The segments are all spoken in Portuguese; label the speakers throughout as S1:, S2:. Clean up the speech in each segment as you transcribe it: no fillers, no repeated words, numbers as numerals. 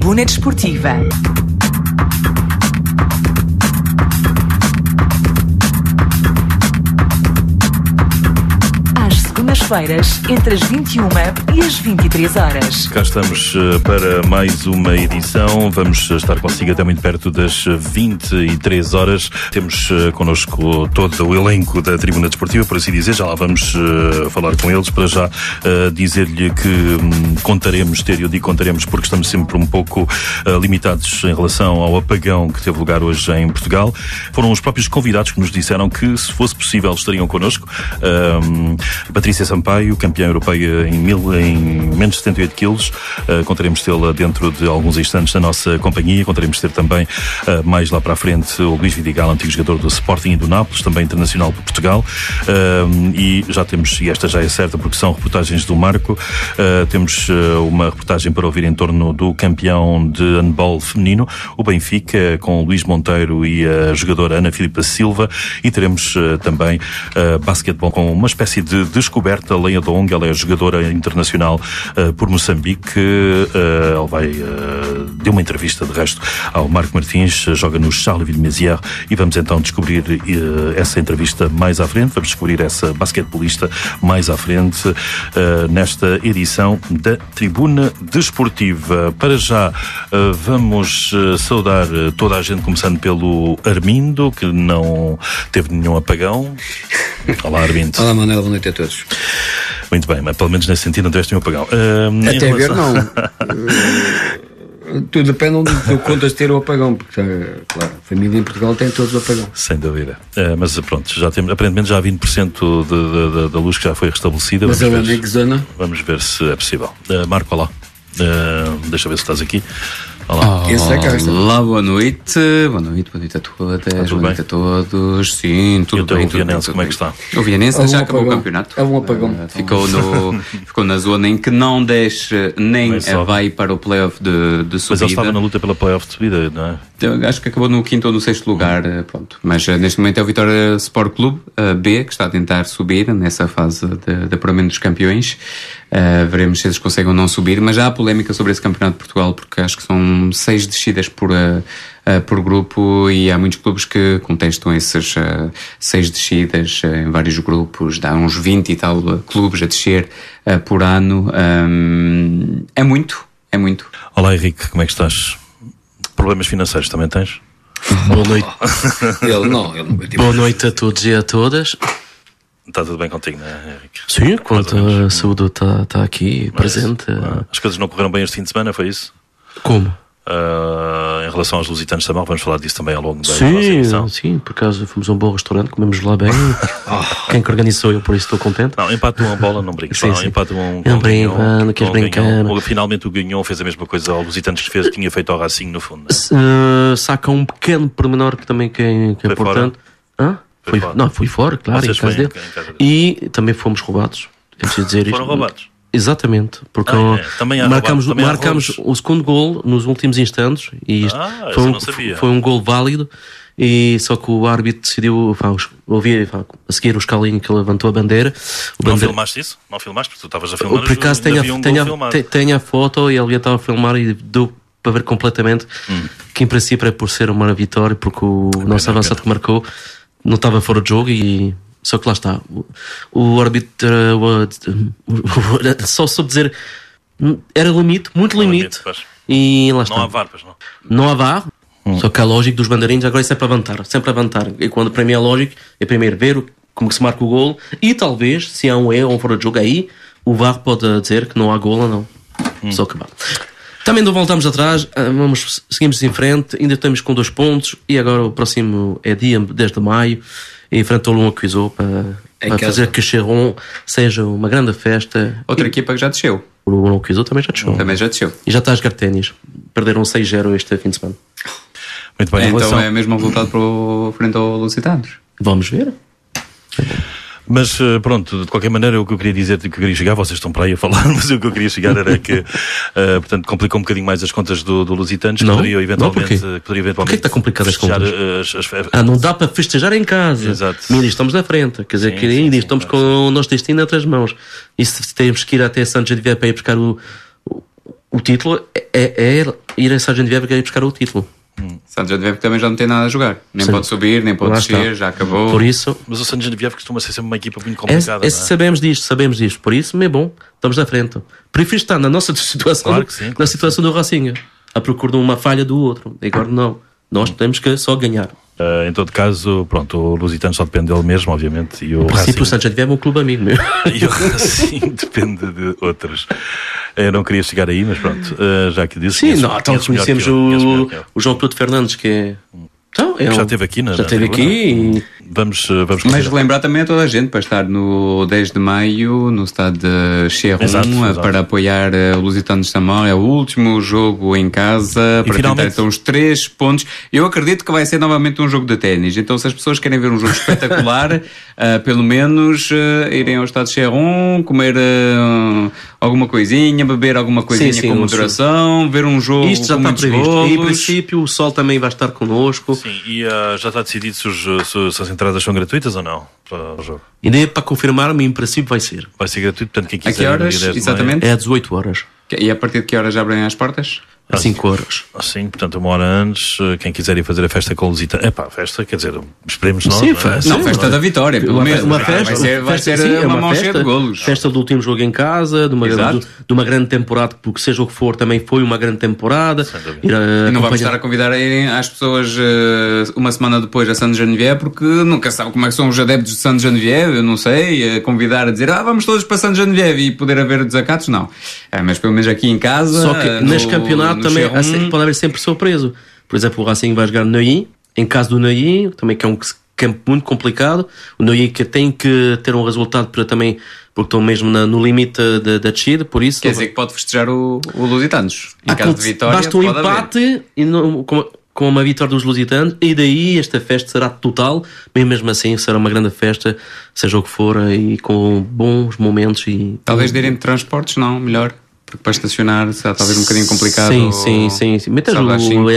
S1: Tribuna Desportiva. Segundas-feiras, entre as 21 e as 23 horas.
S2: Cá estamos para mais uma edição. Vamos estar consigo até muito perto das 23 horas. Temos connosco todo o elenco da Tribuna Desportiva, por assim dizer. Já lá vamos falar com eles. Para já dizer-lhe que contaremos porque estamos sempre um pouco limitados em relação ao apagão que teve lugar hoje em Portugal. Foram os próprios convidados que nos disseram que, se fosse possível, estariam connosco. Patrícia Sampaio, campeã europeia em menos de 78 quilos. Contaremos tê-la dentro de alguns instantes na nossa companhia. Contaremos ter também, mais lá para a frente, o Luís Vidigal, antigo jogador do Sporting e do Nápoles, também internacional por Portugal. E já temos, e esta já é certa porque são reportagens do Marco, temos uma reportagem para ouvir em torno do campeão de handball feminino, o Benfica, com o Luís Monteiro e a jogadora Ana Filipa Silva. E teremos também basquetebol com uma espécie de descoberta. Leia Dong, ela é jogadora internacional por Moçambique. Ela deu uma entrevista, de resto, ao Marco Martins, joga no Charleville-Mézières, e vamos então descobrir essa entrevista mais à frente. Vamos descobrir essa basquetebolista mais à frente nesta edição da Tribuna Desportiva. Para já, vamos saudar toda a gente, começando pelo Armindo, que não teve nenhum apagão. Olá, Armindo.
S3: Olá, Manuel, boa noite a todos.
S2: Muito bem, mas pelo menos nesse sentido não tiveste nenhum apagão.
S3: Até ver, não. Tudo depende onde tu contas ter o apagão, porque, claro, a família em Portugal tem todos o apagão.
S2: Sem dúvida. Mas pronto, já temos, aparentemente já há 20% da luz que já foi restabelecida.
S3: Mas ela é que zona?
S2: Vamos ver se é possível. Marco, olá. Deixa eu ver se estás aqui. Olá.
S4: Olá, boa noite a todas, boa noite a todos. Sim, tudo bem.
S2: E o Vianense, como é que está?
S4: O Vianense já acabou o campeonato.
S3: É um apagão.
S4: Ficou na zona em que não desce nem vai para o playoff de subida.
S2: Mas ele estava na luta pela playoff de subida, não é?
S4: Eu acho que acabou no 5º ou no 6º lugar, pronto. Mas neste momento é o Vitória Sport Clube B, que está a tentar subir nessa fase de apuramento dos campeões. Veremos se eles conseguem ou não subir, mas já há polémica sobre esse campeonato de Portugal, porque acho que são 6 descidas por grupo, e há muitos clubes que contestam essas 6 descidas em vários grupos. Dá uns 20 e tal clubes a descer por ano. É muito.
S2: Olá, Henrique, como é que estás? Problemas financeiros também tens?
S5: Boa noite.
S3: Ele não
S5: Boa noite a todos e a todas.
S2: Está tudo bem contigo, não é, Henrique?
S5: Sim, quanto a saúde está aqui presente.
S2: As coisas não correram bem este fim de semana, foi isso?
S5: Como?
S2: Em relação aos lusitanos também, vamos falar disso também ao longo da nossa edição.
S5: Sim, por acaso fomos a um bom restaurante, comemos lá bem. Quem que organizou, eu por isso estou contente.
S2: Não, empate uma bola, não brinques. Empate
S5: não brinco, não queres brincar.
S2: Finalmente o Guignon fez a mesma coisa ao Lusitanos que tinha feito ao Racing, no fundo.
S5: Saca um pequeno pormenor que também é importante. Fui fora, claro, em casa dele. E também fomos roubados. É preciso dizer isto.
S2: Foram roubados?
S5: Exatamente, porque marcámos o segundo gol nos últimos instantes, e isto foi um gol válido, e só que o árbitro decidiu, a seguir o escalinho que ele levantou a bandeira.
S2: Filmaste isso? Não filmaste? Porque tu estavas a filmar.
S5: Por acaso tem a foto, e ele estava a filmar e deu para ver completamente que em princípio é por ser uma vitória, porque o nosso avançado que marcou não estava fora de jogo, e só que lá está, o árbitro só soube dizer era limite, muito limite, e lá está.
S2: Não há VAR, pois não?
S5: Não há VAR, só que a lógica dos bandeirinhos agora é sempre a levantar, e quando para mim é lógico, é primeiro ver como que se marca o golo, e talvez, se há um erro ou um fora de jogo aí, o VAR pode dizer que não há golo ou não. Só que vá. Também não voltamos atrás, seguimos em frente, ainda estamos com 2 pontos, e agora o próximo é dia 10 de maio, e enfrentou o Lyon Acquisou para fazer que Cheron seja uma grande festa.
S4: Outra equipa que já desceu.
S5: O Lyon Acquisou também já desceu. E já está às carténis. Perderam 6-0 este fim de semana.
S2: Muito bem.
S4: Então é mesmo voltado frente ao Lusitanos.
S5: Vamos ver.
S2: Mas pronto, de qualquer maneira, o que eu queria dizer, que eu queria chegar, vocês estão para aí a falar, mas o que eu queria chegar era que portanto, complicou um bocadinho mais as contas do Lusitanos, que poderia eventualmente...
S5: Porquê que está complicado as contas? Não dá para festejar em casa.
S2: Exato.
S5: Ainda estamos à frente, quer dizer, ainda estamos com o nosso destino entre as mãos. E se temos que ir até Santos de Vier para ir buscar o título, é ir a Saint-Geneviève e ir buscar o título.
S4: Saint-Geneviève também já não tem nada a jogar. Nem
S5: Sim.
S4: pode subir, nem pode
S5: Lá
S4: descer,
S5: está.
S4: já acabou.
S5: Por isso,
S2: Mas o Saint-Geneviève costuma ser sempre uma equipa muito complicada, não é?
S5: sabemos disto. Por isso, é bom, estamos na frente. Prefiro estar na nossa situação,
S2: Claro que sim, claro
S5: na
S2: que
S5: situação do Racing, à procura de uma falha do outro. Agora não. Nós temos que só ganhar.
S2: Em todo caso, pronto, o Lusitano só depende dele mesmo, obviamente. E o
S5: No princípio, o
S2: Racing,
S5: Saint-Geneviève é um clube amigo meu.
S2: e o Racing depende de outros. Eu não queria chegar aí, mas pronto, já que disse.
S5: Sim, nós então conhecemos o João-Claude Fernandes, que é... Então,
S2: já esteve aqui
S5: já esteve aqui e...
S2: Vamos
S4: Mas lembrar também a toda a gente para estar no 10 de maio no estádio de Cherron,
S2: Exato.
S4: para apoiar o Lusitano de Samor. É o último jogo em casa, para
S2: finalmente...
S4: tentar então os 3 pontos. Eu acredito que vai ser novamente um jogo de ténis, então se as pessoas querem ver um jogo espetacular, pelo menos irem ao estádio de Cherron, comer alguma coisinha, beber alguma coisinha
S5: sim,
S4: com moderação, ver um jogo
S5: isto já
S4: com
S5: está
S4: muitos
S5: previsto.
S4: golos.
S5: E, em princípio, o Sol também vai estar connosco.
S2: Sim, e já está decidido se as entradas são gratuitas ou não para o jogo?
S5: E nem é para confirmar, mas em princípio vai ser.
S2: Vai ser gratuito, portanto quem
S4: A que
S2: quiser...
S4: horas,
S2: ir no dia 10 de
S4: exatamente?
S5: É às 18 horas.
S4: E a partir de que horas abrem as portas?
S5: Às 5 horas.
S2: Sim, portanto, uma hora antes, quem quiser ir fazer a festa com o Lusitano... festa, quer dizer, esperemos nós.
S5: Sim,
S2: não é?
S4: Não, festa da vitória, pelo menos.
S5: Uma festa,
S4: Vai ser
S5: sim, é
S4: uma mão cheia de golos.
S5: Festa do último jogo em casa, de uma grande temporada, porque seja o que for, também foi uma grande temporada.
S4: E não vamos estar a convidar a irem às pessoas uma semana depois a Saint-Geneviève, porque nunca sabe como é que são os adeptos de Saint-Geneviève, eu não sei, convidar a dizer, vamos todos para Saint-Geneviève e poder haver desacatos, não. Mas pelo menos aqui em casa...
S5: Só que neste campeonato também pode haver sempre surpreso. Por exemplo, o Racing vai jogar no Neuilly, em casa do Neuilly, também que é um campo muito complicado. O Neuilly que tem que ter um resultado para também, porque estão mesmo no limite da descida, por isso...
S4: Quer dizer que pode festejar o Lusitanos. Em caso de vitória,
S5: basta um
S4: pode
S5: empate e com uma vitória dos Lusitanos, e daí esta festa será total, mas mesmo assim será uma grande festa, seja o que for, e com bons momentos. E
S4: talvez direm de transportes, não, melhor. Porque para estacionar será talvez um bocadinho complicado.
S5: Sim. Metas o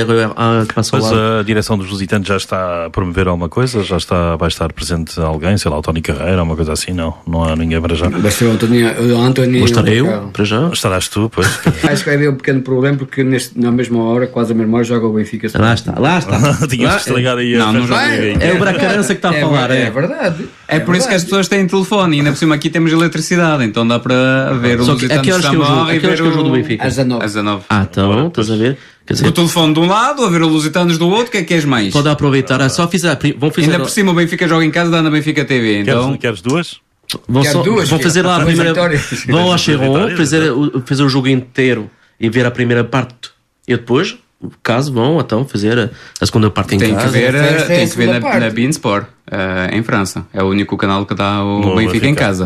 S5: RER que passa ao
S2: Mas
S5: lado.
S2: a direção dos Lusitanos já está a promover alguma coisa? Vai estar presente alguém? Sei lá, o Tony Carreira, uma coisa assim? Não há ninguém para já.
S3: Vai ser o António.
S5: Vou estar eu, para já.
S2: Estarás tu, pois.
S3: Acho que vai haver um pequeno problema porque na mesma hora, quase a mesma hora, joga o Benfica.
S5: Lá está.
S2: Tínhamos que estragar aí a
S4: não
S2: festa.
S5: É o Bracarança que está a falar.
S3: É verdade.
S4: É por isso que as pessoas têm telefone e ainda por cima aqui temos eletricidade, então dá para ver o
S5: Só que
S4: Lusitano de Samor e ver
S5: o jogo do Benfica.
S3: Às 19.
S4: Às 19.
S5: Então, estás a ver? Quer dizer,
S4: O telefone de um lado, a ver o Lusitanos do outro, o que é que és mais?
S5: pode aproveitar. Só vão fazer.
S4: Ainda por cima o Benfica joga em casa, dá na Benfica TV, então...
S2: Queres duas?
S5: Vão fazer lá a primeira. Vão ao Cherron
S2: Vitórias,
S5: fazer o jogo inteiro e ver a primeira parte. E depois, caso vão, então fazer a segunda parte em
S4: Tem que
S5: casa.
S4: ver na Beansport, em França. É o único canal que dá o
S2: No
S4: Benfica em
S2: Benfica.
S4: casa.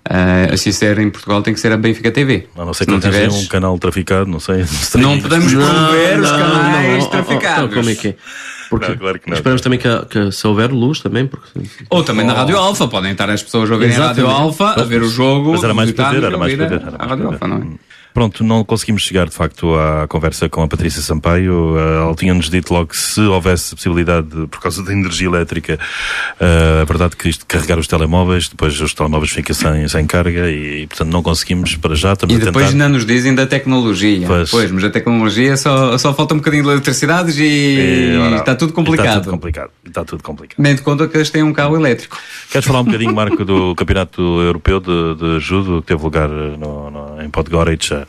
S4: Se ser em Portugal tem que ser a Benfica TV.
S2: A não ser que
S4: não
S2: não
S4: tiveres,
S2: um canal traficado, não sei.
S4: não podemos promover os canais traficados.
S5: Então, como é que é? Porque
S2: Não, claro que não.
S5: esperamos também que se houver luz também. Porque...
S4: Ou também na Rádio Alfa, podem estar as pessoas a ouvirem a Rádio
S5: Exatamente.
S4: Alfa, a ver o jogo.
S2: Mas era mais para ver,
S4: visitar
S2: era mais
S4: e
S2: para
S4: ouvir
S2: ver.
S4: a Rádio Alfa, não é?
S2: Pronto, não conseguimos chegar de facto à conversa com a Patrícia Sampaio. Ela tinha-nos dito logo que se houvesse possibilidade, por causa da energia elétrica, a verdade que isto de carregar os telemóveis, depois os telemóveis ficam sem carga e portanto não conseguimos para já. Estamos
S4: E depois
S2: a tentar.
S4: ainda nos dizem da tecnologia.
S2: Pois.
S4: Mas a tecnologia só falta um bocadinho de eletricidade e está tudo complicado.
S2: Está tudo complicado.
S4: Nem de conta que eles têm um carro elétrico.
S2: Queres falar um bocadinho, Marco, do Campeonato Europeu de Judo que teve lugar em Podgorica,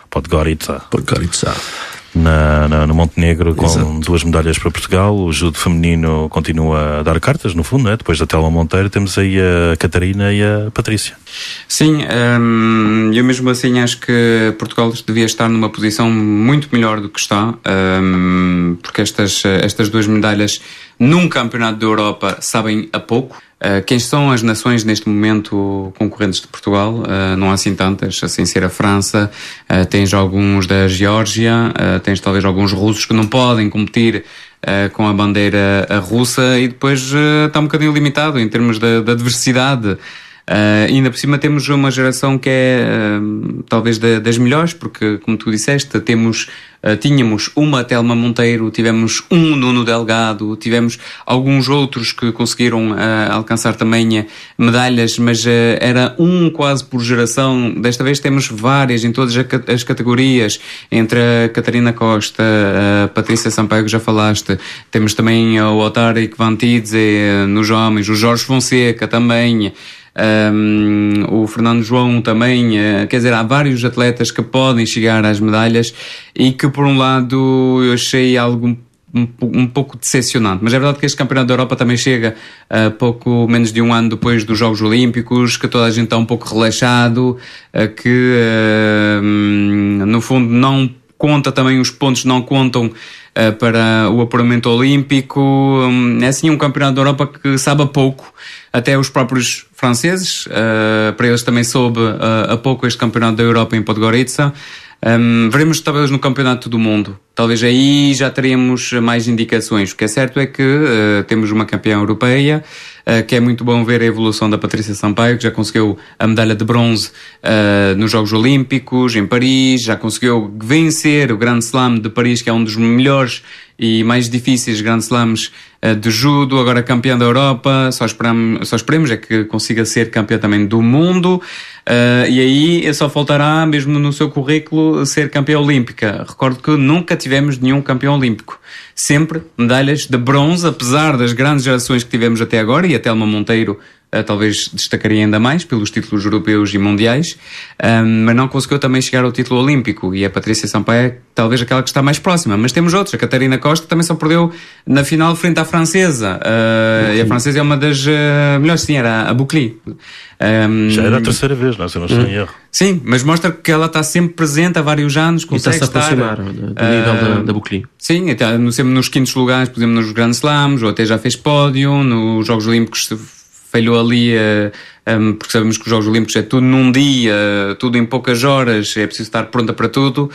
S2: no Montenegro, com
S5: Exato.
S2: 2 medalhas para Portugal. O judo feminino continua a dar cartas, no fundo, né? Depois da Telma Monteiro temos aí a Catarina e a Patrícia.
S4: Sim, eu mesmo assim acho que Portugal devia estar numa posição muito melhor do que está, porque estas 2 medalhas num campeonato da Europa sabem a pouco. Quem são as nações neste momento concorrentes de Portugal? Não há assim tantas, assim ser a França, tens alguns da Geórgia, tens talvez alguns russos que não podem competir com a bandeira russa e depois está um bocadinho limitado em termos da diversidade. Ainda por cima temos uma geração que é talvez das melhores, porque como tu disseste, temos tínhamos uma Telma Monteiro, tivemos um Nuno Delgado, tivemos alguns outros que conseguiram alcançar também medalhas, mas era um quase por geração. Desta vez temos várias em todas as categorias, entre a Catarina Costa, a Patrícia Sampaio, que já falaste, temos também o Otário Van Tidze nos homens, o Jorge Fonseca também, o Fernando João também, quer dizer, há vários atletas que podem chegar às medalhas e que por um lado eu achei algo um pouco decepcionante, mas é verdade que este Campeonato da Europa também chega pouco menos de um ano depois dos Jogos Olímpicos, que toda a gente está um pouco relaxado, que no fundo não conta também, os pontos não contam para o apuramento olímpico. É assim um Campeonato da Europa que sabe a pouco, até os próprios franceses, para eles também soube a pouco este Campeonato da Europa em Podgorica. Veremos talvez no Campeonato do Mundo, talvez aí já teremos mais indicações. O que é certo é que temos uma campeã europeia, que é muito bom ver a evolução da Patrícia Sampaio, que já conseguiu a medalha de bronze nos Jogos Olímpicos em Paris, já conseguiu vencer o Grand Slam de Paris, que é um dos melhores e mais difíceis Grand Slams de judo, agora campeã da Europa. Só esperemos é que consiga ser campeã também do mundo, e aí só faltará mesmo no seu currículo ser campeã olímpica. Recordo que nunca tivemos nenhum campeão olímpico, sempre medalhas de bronze, apesar das grandes gerações que tivemos até agora, e a Telma Monteiro talvez destacaria ainda mais pelos títulos europeus e mundiais, mas não conseguiu também chegar ao título olímpico, e a Patrícia Sampaio é talvez aquela que está mais próxima. Mas temos outros, a Catarina Costa também só perdeu na final frente à francesa, e a francesa é uma das melhores, sim, era a Boucli.
S2: Já era a terceira vez, não? Se eu não estou em erro.
S4: Sim, mas mostra que ela está sempre presente há vários anos, consegue
S5: está-se a aproximar do nível da Boucli. Sim,
S4: até sempre nos quintos lugares, por exemplo, nos Grand Slams, ou até já fez pódio, nos Jogos Olímpicos falhou ali, porque sabemos que os Jogos Olímpicos é tudo num dia, tudo em poucas horas, é preciso estar pronta para tudo,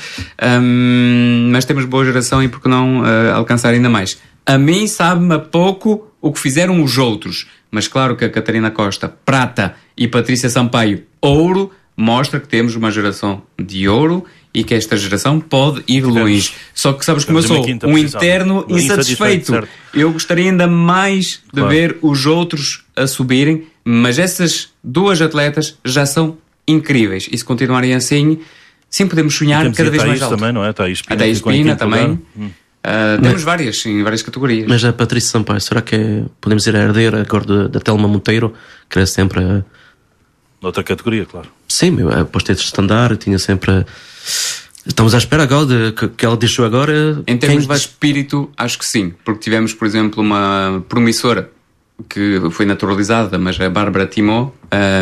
S4: mas temos boa geração e por que não alcançar ainda mais. A mim sabe-me a pouco o que fizeram os outros, mas claro que a Catarina Costa, prata, e Patrícia Sampaio, ouro, mostra que temos uma geração de ouro e que esta geração pode ir longe. Só que sabes como eu sou, um interno insatisfeito. Eu gostaria ainda mais de ver os outros a subirem, mas essas duas atletas já são incríveis, e se continuarem assim, sim, podemos sonhar cada vez mais alto.
S2: Também, não é? Está aí
S4: a Espina também. Temos várias, em várias categorias.
S5: Mas a Patrícia Sampaio, será que podemos ir a herdeira agora da Telma Monteiro, que era sempre
S2: noutra categoria, claro.
S5: Sim, após ter de estandar, tinha sempre. Estamos à espera agora que ela deixou agora.
S4: Em termos de espírito, acho que sim, porque tivemos, por exemplo, uma promissora que foi naturalizada, mas a Bárbara Timó,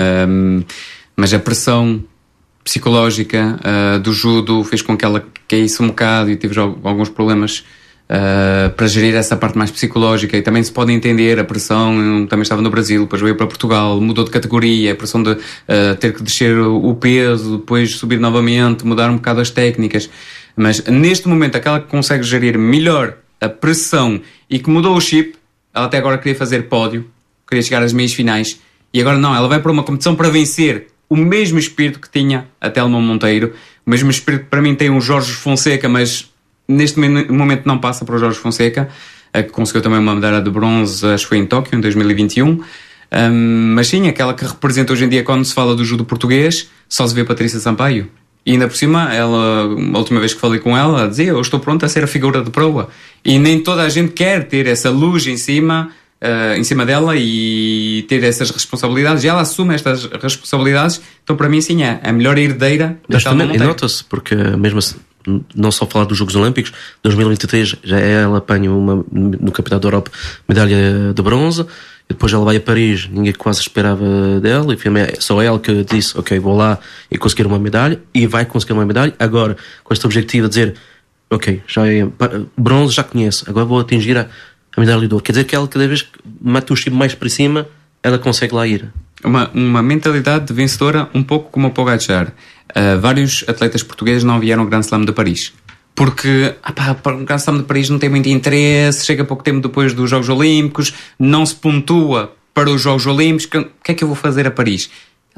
S4: mas a pressão psicológica do judo fez com que ela caísse um bocado e teve alguns problemas para gerir essa parte mais psicológica, e também se pode entender a pressão. Também estava no Brasil, depois veio para Portugal, mudou de categoria, a pressão de ter que descer o peso, depois subir novamente, mudar um bocado as técnicas, mas neste momento aquela que consegue gerir melhor a pressão e que mudou o chip, ela até agora queria fazer pódio, queria chegar às meias finais, e agora não, ela vai para uma competição para vencer. O mesmo espírito que tinha a Telma Monteiro, o mesmo espírito que para mim tem o Jorge Fonseca, mas neste momento não passa para o Jorge Fonseca, que conseguiu também uma medalha de bronze, acho que foi em Tóquio, em 2021. Mas sim, aquela que representa hoje em dia, quando se fala do judo português, só se vê Patrícia Sampaio. E ainda por cima, ela, a última vez que falei com ela, dizia: eu estou pronta a ser a figura de proa. E nem toda a gente quer ter essa luz em cima dela e ter essas responsabilidades, e ela assume estas responsabilidades. Então para mim sim, é a melhor herdeira da Telma Monteiro.
S5: E nota-se, porque mesmo assim, não só falar dos Jogos Olímpicos, 2023 já ela apanha no Campeonato da Europa medalha de bronze, e depois ela vai a Paris, ninguém quase esperava dela, e só ela que disse: ok, vou lá e conseguir uma medalha, e vai conseguir uma medalha agora, com este objetivo de dizer: ok, já é bronze, já conheço, agora vou atingir a medalha de ouro. Quer dizer que ela, cada vez que mete o chip mais para cima, ela consegue lá ir.
S4: Uma mentalidade de vencedora, um pouco como o Pogacar. Vários atletas portugueses não vieram ao Grand Slam de Paris porque o Grand Slam de Paris não tem muito interesse, chega pouco tempo depois dos Jogos Olímpicos, não se pontua para os Jogos Olímpicos. O que é que eu vou fazer a Paris?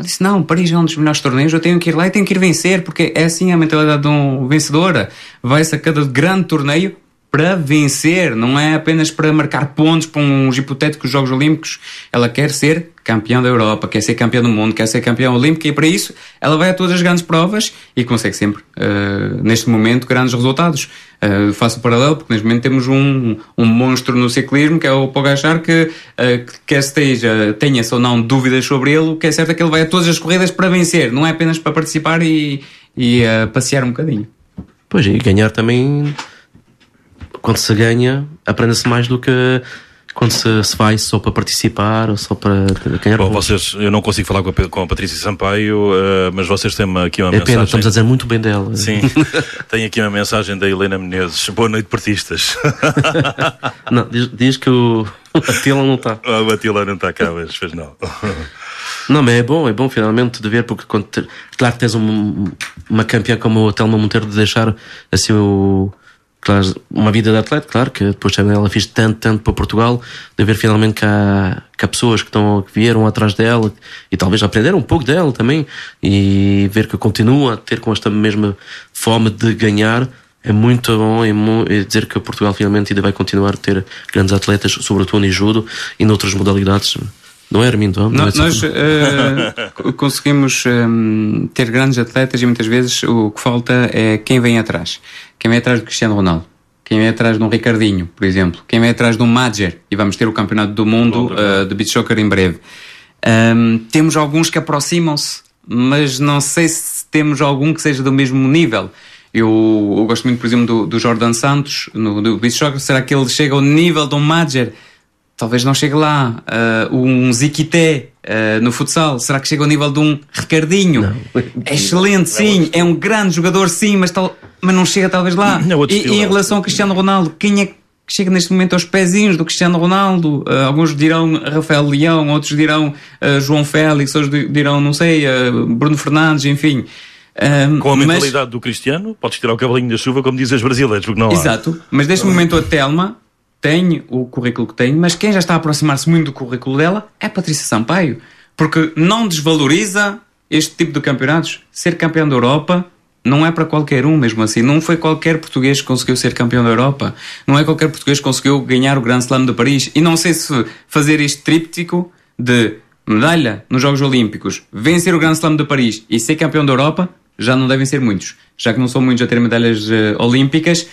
S4: Ela disse, não, Paris é um dos melhores torneios, eu tenho que ir lá e tenho que ir vencer, porque é assim a mentalidade de um vencedora. Vai-se a cada grande torneio para vencer, não é apenas para marcar pontos para uns hipotéticos Jogos Olímpicos. Ela quer ser campeã da Europa, quer ser campeã do mundo, quer ser campeã olímpica, e para isso ela vai a todas as grandes provas e consegue sempre, neste momento, grandes resultados. Faço o paralelo, porque neste momento temos um monstro no ciclismo, que é o Pogačar, que quer tenha-se ou não dúvidas sobre ele, o que é certo é que ele vai a todas as corridas para vencer, não é apenas para participar e passear um bocadinho.
S5: Pois, e ganhar também... Quando se ganha, aprende-se mais do que quando se vai só para participar ou só para ganhar.
S2: Bom, eu não consigo falar com a Patrícia Sampaio, mas vocês têm aqui uma mensagem.
S5: Pena, estamos a dizer muito bem dela.
S2: Sim, tem aqui uma mensagem da Helena Menezes. Boa noite, portistas.
S5: Não, diz que o Atila não está.
S2: O Atila não está cá, mas fez não.
S5: Não, mas é bom finalmente de ver, porque claro que tens uma campeã como a Telma Monteiro de deixar assim claro, uma vida de atleta, claro, que depois também ela fez tanto para Portugal, de ver finalmente que há pessoas que vieram atrás dela e talvez aprenderam um pouco dela também, e ver que continua a ter com esta mesma fome de ganhar é muito bom, e dizer que Portugal finalmente ainda vai continuar a ter grandes atletas, sobretudo em judo e noutras modalidades. Não é, Armindo?
S4: Nós conseguimos ter grandes atletas, e muitas vezes o que falta é quem vem atrás. Quem vem atrás do Cristiano Ronaldo, quem vem atrás de um Ricardinho, por exemplo, quem vem atrás de um Madger, e vamos ter o campeonato do mundo de beach soccer em breve. Temos alguns que aproximam-se, mas não sei se temos algum que seja do mesmo nível. Eu gosto muito, por exemplo, do Jordan Santos do beach soccer. Será que ele chega ao nível de um Madger? Talvez não chegue lá. Um Ziquité no futsal, será que chega ao nível de um Ricardinho? Não. É excelente, sim, é um grande jogador, sim, mas não chega talvez lá. E em relação ao Cristiano Ronaldo, quem é que chega neste momento aos pezinhos do Cristiano Ronaldo? Alguns dirão Rafael Leão, outros dirão João Félix, outros dirão, não sei, Bruno Fernandes, enfim.
S2: Com a mentalidade do Cristiano, podes tirar o cavalinho da chuva, como dizem os brasileiros, porque não há.
S4: Exato, mas neste momento a Telma tem o currículo que tem, mas quem já está a aproximar-se muito do currículo dela é a Patrícia Sampaio, porque não desvaloriza este tipo de campeonatos. Ser campeão da Europa não é para qualquer um, mesmo assim. Não foi qualquer português que conseguiu ser campeão da Europa, não é qualquer português que conseguiu ganhar o Grand Slam de Paris. E não sei se fazer este tríptico de medalha nos Jogos Olímpicos, vencer o Grand Slam de Paris e ser campeão da Europa, já não devem ser muitos, já que não são muitos a ter medalhas olímpicas.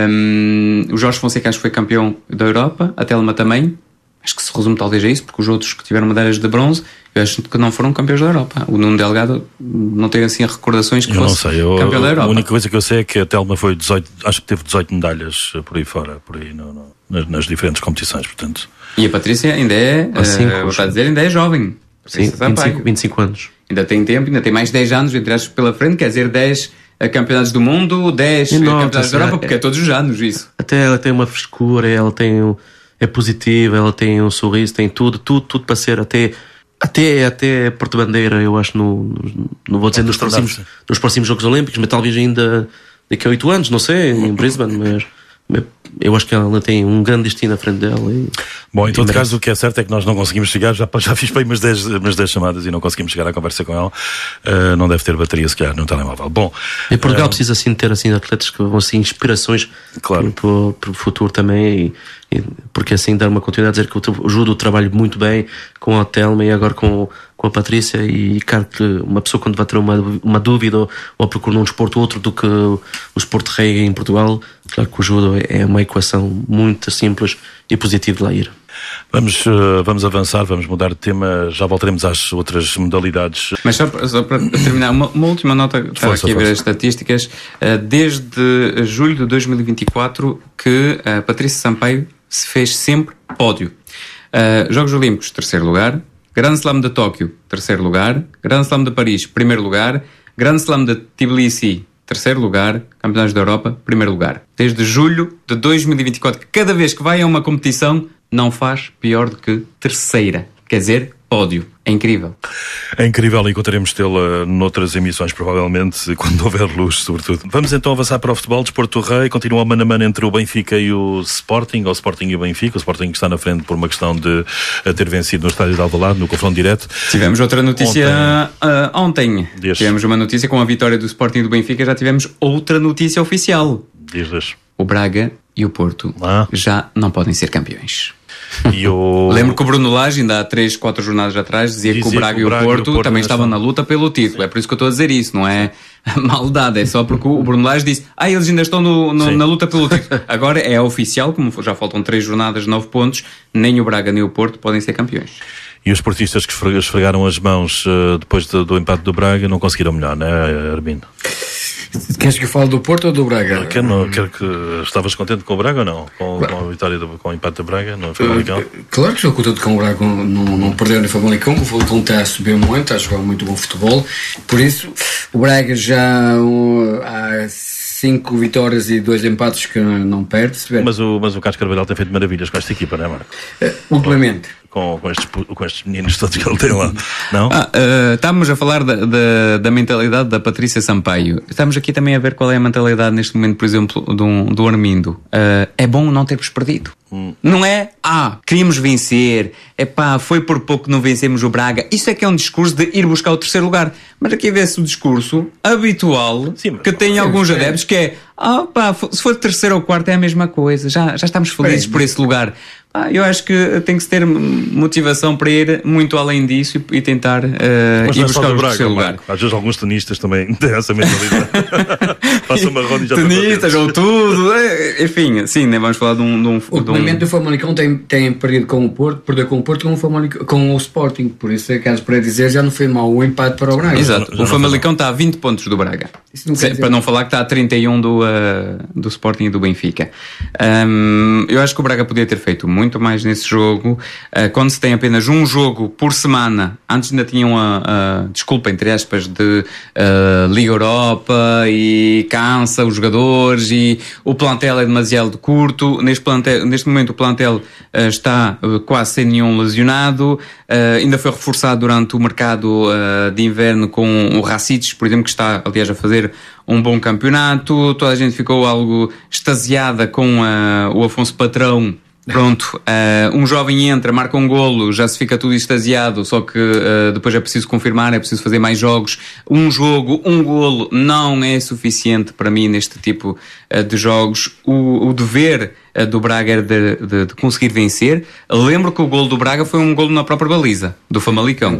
S4: O Jorge Fonseca acho que foi campeão da Europa, a Telma também, acho que se resume talvez a isso, porque os outros que tiveram medalhas de bronze eu acho que não foram campeões da Europa. O Nuno Delgado não tem assim recordações que fosse campeão da Europa.
S2: A única coisa que eu sei é que a Telma foi 18, acho que teve 18 medallas por aí fora, nas diferentes competições, portanto.
S4: E a Patrícia ainda ainda é jovem.
S5: Sim, 25 anos.
S4: Ainda tem tempo, ainda tem mais 10 anos entre aspas pela frente, quer dizer, 10 campeonatos do mundo, 10 campeonatos da Europa, porque é todos os anos isso.
S5: Até ela tem uma frescura, ela é positiva, ela tem um sorriso, tem tudo para ser até porta-bandeira, eu acho, não vou dizer nos próximos Jogos Olímpicos, mas talvez ainda daqui a 8 anos, não sei, em Brisbane, mas eu acho que ela tem um grande destino à frente dela.
S2: Bom, em todo caso, o que é certo é que nós não conseguimos chegar, já fiz bem umas 10 chamadas e não conseguimos chegar à conversa com ela. Não deve ter bateria, se calhar, no telemóvel. Bom,
S5: e Portugal precisa assim ter assim atletas que vão ser inspirações, claro, para o futuro também, porque assim dar uma continuidade a dizer que o judo trabalha muito bem com a Telma e agora com a Patrícia, e claro que uma pessoa quando vai ter uma dúvida ou procura um desporto outro do que o desporto rei em Portugal, claro que o judo é uma equação muito simples e positiva de lá ir.
S2: Vamos avançar, vamos mudar de tema, já voltaremos às outras modalidades.
S4: Mas só para terminar, uma última nota, estava aqui a ver as estatísticas, desde julho de 2024 que a Patrícia Sampaio se fez sempre pódio. Jogos Olímpicos, 3º lugar, Grand Slam de Tóquio, 3º lugar, Grand Slam de Paris, 1º lugar, Grand Slam de Tbilisi, 3º lugar, Campeonatos da Europa, 1º lugar. Desde julho de 2024, cada vez que vai a uma competição, não faz pior do que 3ª. Quer dizer, pódio. É incrível.
S2: É incrível e contaremos tê-la noutras emissões, provavelmente, quando houver luz, sobretudo. Vamos então avançar para o futebol. Desporto do Rei continua o mano a mano entre o Benfica e o Sporting, ou o Sporting e o Benfica. O Sporting está na frente por uma questão de ter vencido no estádio de Alvalade, no confronto direto.
S4: Tivemos outra notícia ontem. Tivemos uma notícia com a vitória do Sporting e do Benfica, já tivemos outra notícia oficial.
S2: Diz-lhes.
S4: O Braga e o Porto já não podem ser campeões. Lembro que o Bruno Lage, ainda há 3-4 jornadas atrás, dizia que o Braga e o Porto também estavam na luta pelo título. Sim. É por isso que eu estou a dizer isso, não é maldade, é só porque o Bruno Lage disse eles ainda estão na luta pelo título. Agora é oficial, como já faltam 3 jornadas, 9 pontos, nem o Braga nem o Porto podem ser campeões.
S2: E os portistas que esfregaram as mãos depois do empate do Braga não conseguiram melhor, não é, Armindo?
S3: Queres que eu fale do Porto ou do Braga?
S2: Quero que estavas contente com o Braga ou não? Com a vitória, com o empate do Braga no Famalicão?
S3: Claro que estou contente com o Braga, não perdeu no Famalicão. O Famalicão está a subir muito, está a jogar muito bom futebol. Por isso, o Braga já há 5 vitórias e 2 empates que não perde.
S2: Mas o Carlos Carvalhal tem feito maravilhas com esta equipa, não é, Marco?
S3: Ultimamente.
S2: Com estes meninos todos que ele tem lá, não?
S4: Estamos a falar da mentalidade da Patrícia Sampaio. Estamos aqui também a ver qual é a mentalidade neste momento, por exemplo, do Armindo. É bom não termos perdido. Não é? Queríamos vencer. Foi por pouco que não vencemos o Braga. Isso é que é um discurso de ir buscar o 3º lugar. Mas aqui vê-se o discurso habitual que tem alguns adeptos, que é se for 3º ou 4º é a mesma coisa. Já estamos felizes por esse lugar. Eu acho que tem que se ter motivação para ir muito além disso e tentar ir buscar o 3º lugar.
S2: Às vezes alguns tenistas também têm essa mentalidade. Passa uma ronda e já
S4: tenistas ou tudo. Enfim, sim, nem vamos falar de um...
S3: Ultimamente o Famalicão tem perdido com o Porto, perdeu com o Porto com o Sporting. Por isso é que para dizer já não foi mau o empate para o Braga.
S4: Exato. O Famalicão está a 20 pontos do Braga. Para não falar que está a 31 do Sporting e do Benfica. Eu acho que o Braga podia ter feito muito mais nesse jogo. Quando se tem apenas um jogo por semana, antes ainda tinham desculpa, entre aspas, de Liga Europa e cansa os jogadores e o plantel é demasiado curto. Neste momento o plantel está quase sem nenhum lesionado. Ainda foi reforçado durante o mercado de inverno com o Racic, por exemplo, que está, aliás, a fazer um bom campeonato. Toda a gente ficou algo extasiada com o Afonso Patrão. Pronto, um jovem entra, marca um golo, já se fica tudo extasiado, só que depois é preciso confirmar, é preciso fazer mais jogos. Um jogo, um golo não é suficiente para mim neste tipo de jogos. O dever do Braga era de conseguir vencer. Lembro que o golo do Braga foi um golo na própria baliza, do Famalicão.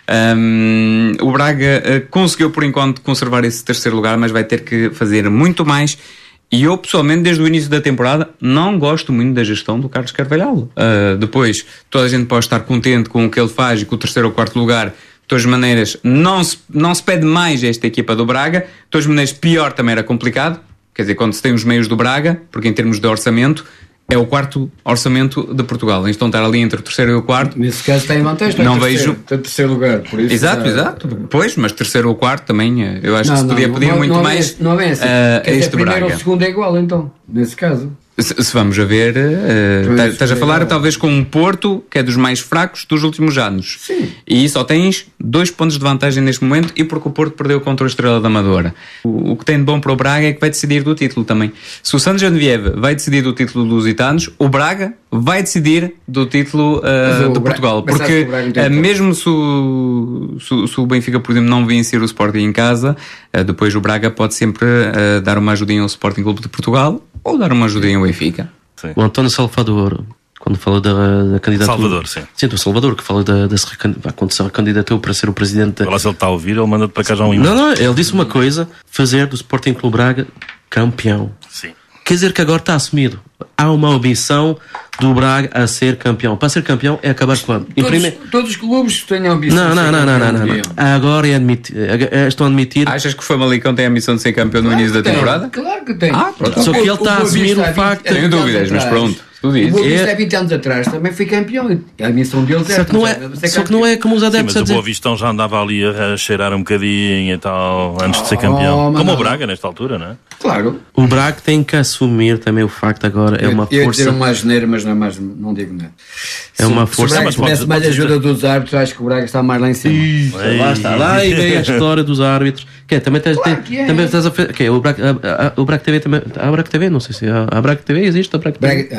S4: O Braga conseguiu por enquanto conservar esse 3º lugar, mas vai ter que fazer muito mais. E eu, pessoalmente, desde o início da temporada, não gosto muito da gestão do Carlos Carvalhal. Depois, toda a gente pode estar contente com o que ele faz e com o 3º ou 4º lugar. De todas as maneiras, não se pede mais a esta equipa do Braga. De todas as maneiras, pior também era complicado. Quer dizer, quando se tem os meios do Braga, porque em termos de orçamento, é o 4º orçamento de Portugal. Então estar ali entre o 3º e o 4º...
S3: Nesse caso tem vantagem,
S4: não vejo...
S3: Tem 3º lugar, por isso...
S4: Exato. Pois, mas 3º ou 4º também, eu acho que se podia pedir muito mais
S3: não é assim.
S4: a este Braga.
S3: Primeiro ou 2º é igual, então, nesse caso.
S4: Se vamos a ver, estás a falar talvez com um Porto que é dos mais fracos dos últimos anos.
S3: Sim.
S4: E só tens 2 pontos de vantagem neste momento e porque o Porto perdeu contra a Estrela da Amadora. O que tem de bom para o Braga é que vai decidir do título também. Se o Santos Genevieve vai decidir do título dos Lusitanos, o Braga vai decidir do título de Portugal. Porque mesmo se o Benfica, por exemplo, não vencer o Sporting em casa, depois o Braga pode sempre dar uma ajudinha ao Sporting Clube de Portugal ou dar uma ajudinha ao Benfica.
S5: Sim. O António Salvador, quando fala da candidatura...
S2: Salvador, sim.
S5: Sim, do Salvador, que fala quando se candidatou para ser o presidente...
S2: Olha, se ele está a ouvir, ele manda-te para cá já um e-mail.
S5: Não, ele disse uma coisa, fazer do Sporting Clube Braga campeão.
S2: Sim.
S5: Quer dizer que agora está assumido. Há uma ambição do Braga a ser campeão. Para ser campeão é acabar quando?
S3: Todos os clubes têm a ambição.
S5: Não. Agora estão a admitir.
S4: Achas que o Famalicão tem a ambição de ser campeão no início da temporada?
S3: Claro que tem.
S5: Só que ele está a assumir o facto.
S4: Tenho dúvidas, mas pronto.
S3: O Boa Vista há 20 anos atrás também foi campeão. A missão deles
S5: só que não é como os adeptos
S2: a dizer. Mas o Boa Vistão já andava ali a cheirar um bocadinho e tal, antes de ser campeão. Como o Braga, nesta altura, não é?
S3: Claro.
S5: O Braga tem que assumir também o facto agora, é uma
S3: Eu ia
S5: força.
S3: dizer uma asneira, mas não digo nada.
S5: É uma
S3: Se
S5: força.
S3: o Braga
S2: Mas
S3: tivesse mais ajuda dos árbitros, acho que o Braga está mais lá em cima.
S5: Lá está, lá e vem a história dos árbitros. Também estás a fazer. O Braga TV também. A Braga TV, não sei se a Braga TV existe. A Braga TV.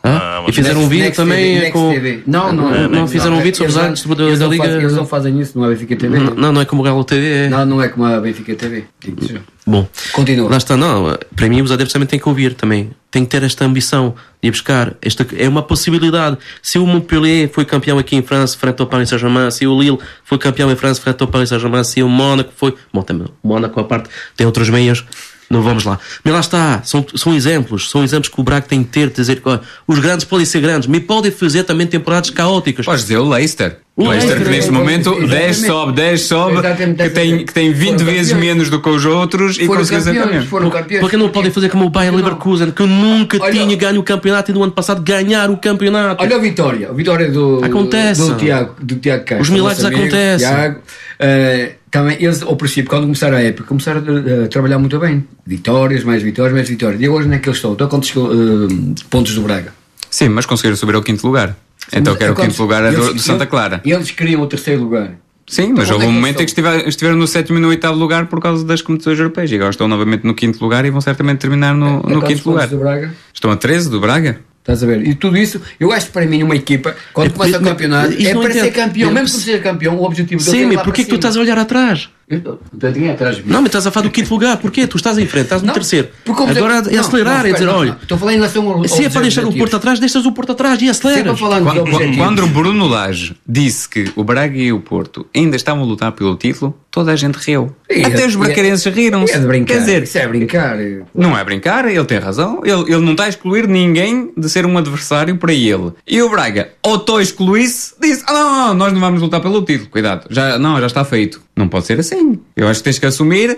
S5: E fizeram um vídeo também
S3: Next
S5: com.
S3: TV. Não
S5: fizeram um vídeo sobre os árbitros da Liga.
S3: Eles não fazem isso, não é Benfica TV.
S5: Não é como o Galo TV.
S3: Não é como a Benfica TV.
S5: Bom,
S3: Continua.
S5: lá está, não. Para mim, os adeptos também têm que ouvir também. Tem que ter esta ambição de ir buscar. Esta é uma possibilidade. Se o Montpellier foi campeão aqui em França, frente ao Paris Saint-Germain, se o Lille foi campeão em França, frente ao Paris Saint-Germain, se o Mónaco foi. Bom, também o Mónaco, à parte, tem outros meios. Não vamos lá. Mas lá está, são exemplos que o Braga tem que ter, de dizer que os grandes podem ser grandes, mas podem fazer também temporadas caóticas.
S4: Podes dizer o Leicester.
S5: O
S4: Leicester que neste momento
S3: exatamente.
S4: 10 sobe, que tem 20 vezes menos do que os outros e conseguiu ser campeão.
S3: Foram campeões.
S5: Porque não podem fazer como o Bayer Leverkusen, que nunca
S3: Olha,
S5: tinha ganho o campeonato e no ano passado ganhar o campeonato.
S3: Olha a vitória
S5: Acontece.
S3: do Tiago Castro.
S5: Os milagres
S3: nosso amigo
S5: acontecem.
S3: Tiago, também eles, ao princípio, quando começaram a época, começaram a trabalhar muito bem. Vitórias, mais vitórias. E hoje onde é que eles estão? Então, quantos pontos do Braga?
S4: Sim, mas conseguiram subir ao 5º lugar. Então que era o 5º lugar do Santa Clara.
S3: E eles queriam o 3º lugar.
S4: Sim, mas
S3: Então,
S4: houve um
S3: onde é que
S4: momento em que estiveram no 7º e no 8º lugar por causa das competições europeias. E agora estão novamente no 5º lugar e vão certamente terminar no 5º lugar.
S3: Do Braga?
S4: Estão a 13 do Braga?
S3: Estás a ver? E tudo isso, eu acho que para mim uma equipa, quando começa o campeonato, é para ser campeão. Mesmo se não seja campeão, o objetivo dele é
S5: Sim,
S3: ir
S5: mas
S3: lá
S5: porquê
S3: para
S5: que tu estás a olhar atrás?
S3: Tinha atrás de mim.
S5: Não, mas estás a falar do 5º lugar. Porquê? Tu estás em frente, estás no
S3: Não,
S5: 3º.
S3: porque como
S5: Agora
S3: dizer-
S5: é acelerar,
S3: não,
S5: é dizer,
S3: não,
S5: olha,
S3: não. Estou a falar em relação ao
S5: se é para deixar o Porto atrás, deixas o Porto atrás e aceleras.
S3: Sempre falando de objetivos.
S4: Quando o Bruno Lage disse que o Braga e o Porto ainda estavam a lutar pelo título, toda a gente riu. Até os bracarenses riram-se.
S3: É de brincar.
S4: Quer dizer,
S3: Isso é brincar.
S4: não é brincar, ele tem razão. Ele não está a excluir ninguém de ser um adversário para ele. E o Braga, auto-excluísse, disse: não, nós não vamos lutar pelo título. Cuidado, já está feito. Não pode ser assim. Eu acho que tens que assumir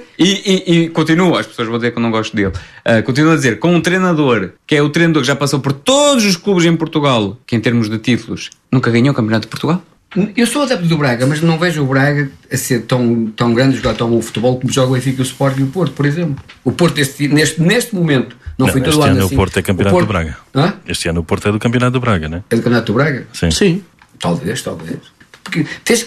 S4: e continua. As pessoas vão dizer que eu não gosto dele. Continua a dizer, com um treinador que é o treinador que já passou por todos os clubes em Portugal, que em termos de títulos nunca ganhou o Campeonato de Portugal.
S3: Eu sou adepto do Braga, mas não vejo o Braga a ser tão grande, jogar tão bom futebol como joga o Benfica, o Sport e o Porto, por exemplo. O Porto neste momento não foi todo
S2: este
S3: ano
S2: ano
S3: assim.
S2: o Porto é campeonato do Braga.
S3: Hã?
S2: Este ano o Porto é do campeonato do Braga, não é?
S3: É do Campeonato do Braga?
S2: Sim.
S5: Sim.
S3: Talvez. Porque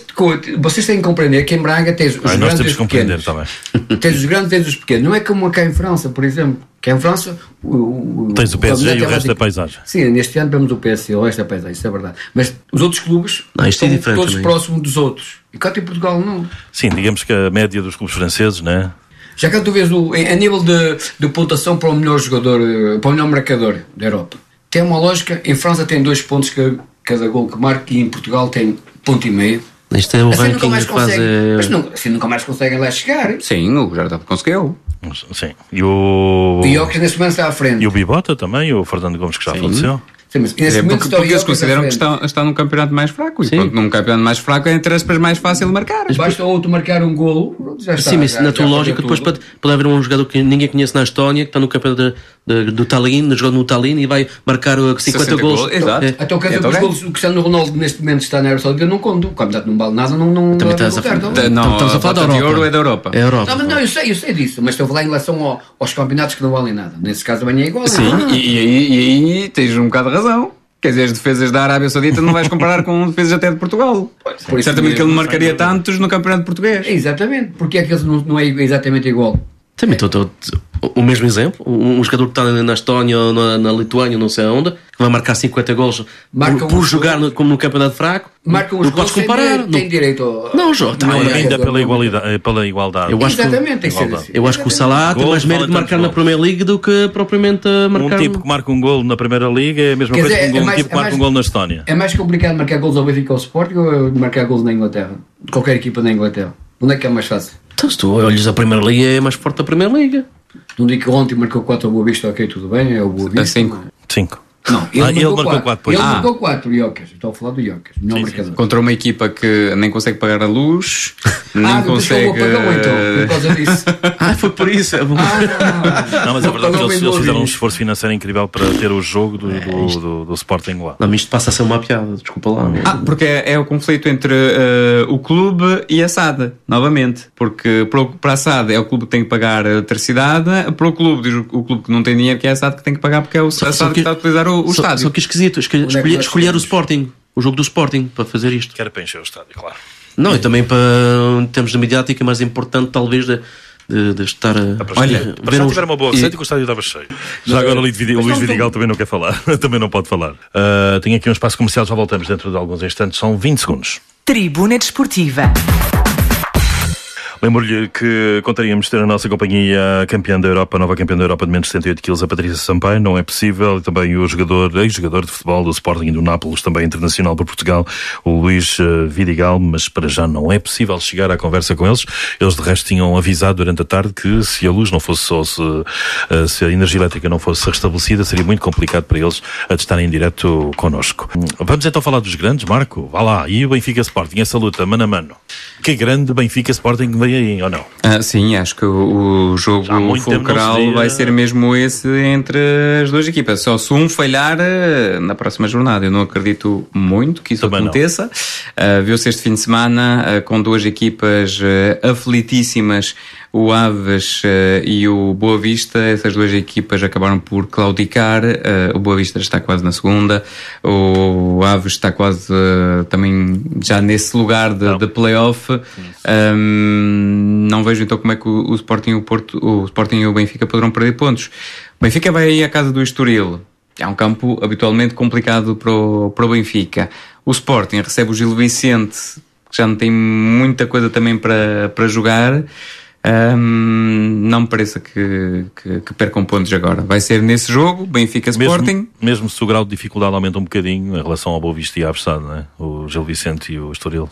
S3: vocês têm que compreender que em Braga tens os
S2: Nós
S3: grandes
S2: temos
S3: e
S2: que
S3: os
S2: compreender
S3: pequenos.
S2: também.
S3: Tens os grandes e tens os pequenos. Não é como cá em França, por exemplo. Que em França
S2: Tens o PSG e o resto da
S3: da
S2: paisagem.
S3: Sim, neste ano temos o PSG e o resto da paisagem, isso é verdade. Mas os outros clubes
S5: Não, isto é
S3: estão
S5: diferente
S3: todos
S5: também.
S3: próximos dos outros. E cá em Portugal não.
S2: Sim, digamos que a média dos clubes franceses, não é?
S3: Já que tu vês a nível de pontuação para o melhor jogador, para o melhor marcador da Europa, tem uma lógica. Em França tem 2 pontos cada gol que marca e em Portugal tem 1,5 ponto.
S5: Isto é o
S3: Assim nunca
S5: ranking
S3: mais
S5: que faz.
S3: conseguem, mas assim nunca mais conseguem lá chegar.
S4: Sim, o Jardel conseguiu.
S2: Sim. E o
S3: Iocas neste momento está à frente.
S2: E o Bibota também, o Fernando Gomes que já faleceu.
S3: Sim, mas neste momento está o
S4: Porque eles
S3: Iocas à
S4: consideram que
S3: frente.
S4: está num campeonato mais fraco. E
S5: Sim.
S4: pronto, num campeonato mais fraco é entre aspas mais fácil marcar.
S3: Basta outro marcar um golo, já está.
S5: Sim, mas
S3: já-
S5: na tua
S3: já
S5: lógica,
S3: perdeu
S5: depois
S3: tudo.
S5: pode haver um jogador que ninguém conhece na Estónia, que está no campeonato do Tallinn, jogando no Tallinn e vai marcar 50
S4: 60
S5: gols.
S4: gols, exato.
S5: É.
S3: Então quer dizer que
S4: Então
S3: os
S4: ganha.
S3: golos que o Cristiano Ronaldo neste momento está na Arábia não contam. O campeonato não vale nada, não
S5: Também
S3: deve
S5: estás a
S3: contar,
S5: falar.
S3: tá bom?
S4: Não,
S5: Estamos a falar da
S4: bota de
S5: Europa.
S4: ouro é da Europa.
S5: É a Europa.
S3: Não, eu sei disso, mas estou a falar em relação aos campeonatos que não valem nada. Nesse caso também é igual.
S4: Sim,
S3: não é?
S4: e aí tens um bocado de razão. Quer dizer, as defesas da Arábia Saudita não vais comparar com defesas até de Portugal.
S3: por isso
S4: Certamente que ele não
S3: mesmo,
S4: marcaria tantos no campeonato português.
S3: Exatamente, porque é que eles não é exatamente igual.
S5: Também o mesmo exemplo, um jogador que está na Estónia ou na Lituânia, não sei onde, que vai marcar 50 gols
S3: Marca
S5: por
S3: uns
S5: jogar
S3: gols.
S5: como no campeonato fraco,
S3: Marcam os
S5: não podes
S3: gols,
S5: comparar.
S3: tem direito ao...
S5: Não, João, tá,
S3: Não,
S5: é-
S2: Ainda
S3: jogador,
S2: pela igualdade.
S5: Eu acho que-
S3: Exatamente, tem que ser
S2: Igualdade.
S3: assim.
S5: Eu acho que o Salah tem
S2: Gols
S5: mais mérito de
S2: valem
S5: marcar
S2: tantos
S5: na
S2: gols.
S5: Premier League do que propriamente marcar.
S2: Um tipo que marca um gol na Primeira Liga é a mesma
S3: Quer
S2: coisa
S3: dizer,
S2: que um tipo que marca um gol na Estónia.
S3: É mais complicado marcar gols ao Benfica ou ao Sporting ou marcar gols na Inglaterra? De qualquer equipa na Inglaterra. Onde é que é mais fácil?
S5: Então, se tu olhas a Primeira Liga, é mais forte a Primeira Liga.
S3: Não digo que ontem marcou 4 ao Boa Vista, ok, tudo bem, é o Boa Vista.
S4: 5.
S2: 5.
S3: Não, ele marcou 4. Ele marcou 4, o Jokers. Estou a falar do Jokers, melhor marcador.
S4: Contra uma equipa que nem consegue pagar a luz, nem consegue...
S3: Por causa disso.
S5: Foi por isso.
S2: Não, mas é verdade que eles fizeram um esforço financeiro incrível para ter o jogo do Sporting lá.
S5: Não, isto passa a ser uma piada, desculpa lá.
S4: Porque é o conflito entre o clube e a SAD, novamente. Porque para a SAD é o clube que tem que pagar a eletricidade, para o clube diz o clube que não tem dinheiro, que é a SAD que tem que pagar, porque é a SAD que está a utilizar o estádio.
S5: Só que esquisito, escolher o Sporting, o jogo do Sporting, para fazer isto.
S2: Que era para encher o estádio, claro.
S5: Não, e também para, em termos de mediática, mais importante talvez de estar a...
S2: Olha, para tiver uma boa receita, que o estádio estava cheio. Já agora o Luís Vidigal também não quer falar. Também não pode falar. Tenho aqui um espaço comercial, já voltamos dentro de alguns instantes. São 20 segundos.
S1: Tribuna Desportiva.
S2: Lembro-lhe que contaríamos ter a nossa companhia campeã da Europa, nova campeã da Europa de menos de 78 kg, a Patrícia Sampaio. Não é possível. E também o ex-jogador de futebol do Sporting e do Nápoles, também internacional para Portugal, o Luís Vidigal. Mas para já não é possível chegar à conversa com eles. Eles de resto tinham avisado durante a tarde que se a luz não fosse, ou se a energia elétrica não fosse restabelecida, seria muito complicado para eles a estarem em direto connosco. Vamos então falar dos grandes, Marco. Vá lá. E o Benfica Sporting, essa luta mano a mano. Que grande Benfica Sporting vem aí, ou não?
S4: Sim, acho que o jogo fulcral vai ser mesmo esse entre as duas equipas. Só se um falhar na próxima jornada. Eu não acredito muito que isso também aconteça. Viu-se este fim de semana com duas equipas aflitíssimas, o Aves e o Boa Vista. Essas duas equipas acabaram por claudicar. O Boa Vista está quase na segunda, o Aves está quase também já nesse lugar de play-off. Não vejo então como é que o Sporting e o Benfica poderão perder pontos. O Benfica vai aí à casa do Estoril. É um campo habitualmente complicado para o Benfica. O Sporting recebe o Gil Vicente, que já não tem muita coisa também para jogar. Não me parece que percam pontos agora. Vai ser nesse jogo, Benfica Sporting.
S2: Mesmo se o grau de dificuldade aumenta um bocadinho em relação ao Boa Vista e à Aves, não é? O Gil Vicente e o Estoril.